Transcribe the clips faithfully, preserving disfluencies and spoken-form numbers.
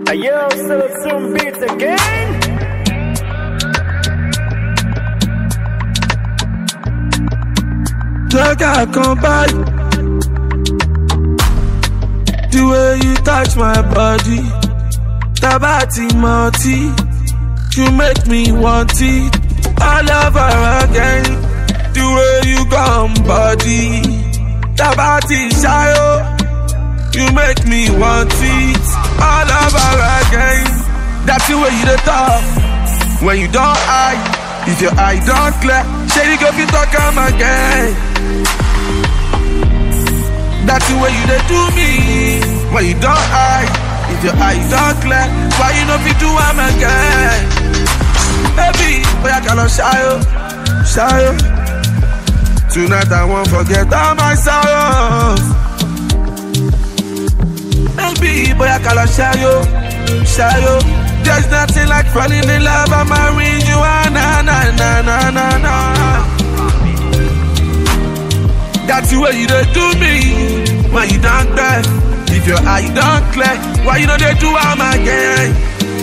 Yo, still some beats again. Like I come by. The way you touch my body, Tabati Monty, you make me want it all over again. The way you come body, Tabati Shayo, you make me want it all over again. That's the way you the talk when you don't eye. If your eye don't clear, shady go fi talk am again. That's the way you dey do me when you don't eye. If your eye don't clear, why you no fi do am again? Baby, boy I cannot shy you, shy you. Tonight I won't forget all my sorrows. Baby, boy I cannot shy you, shy you. There's nothing like falling in love. I'm marrying you, ah, na na na na na na. That's the way you dey do me when you don't clear. If your eye don't clear, why you know they do am again?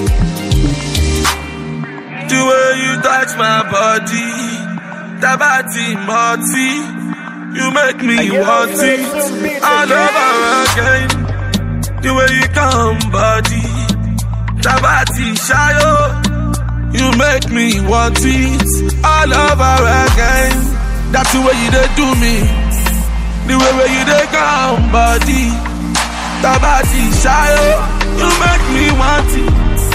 The way you touch my body, Tabati Monty, you make me want it all over again. The way you come body, Tabati Shayo, you make me want it all over again. That's the way you dey do me, the way where you dey come body, Tabati Shayo, you make me want it.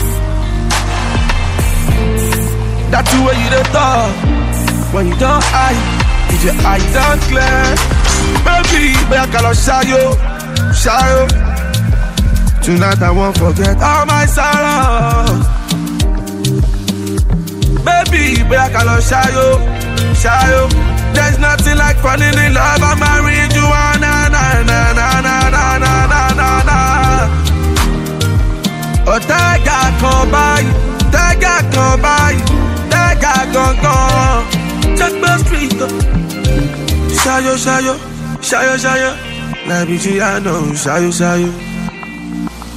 That's the way you dey talk when you don't eye. If your eye don't clear, baby, boy I cannot Shayo, Shayo. Tonight I won't forget all my sorrows. Baby, boy I cannot shy you, shy you. There's nothing like falling in love. I'm marrying you, ah, na na na na na na na na na na. Oh, Tega come by, Tega come by, Tega come come. Check the street, shy you, shy you, shy you, shy you. Like B G I know, shy you, shy you.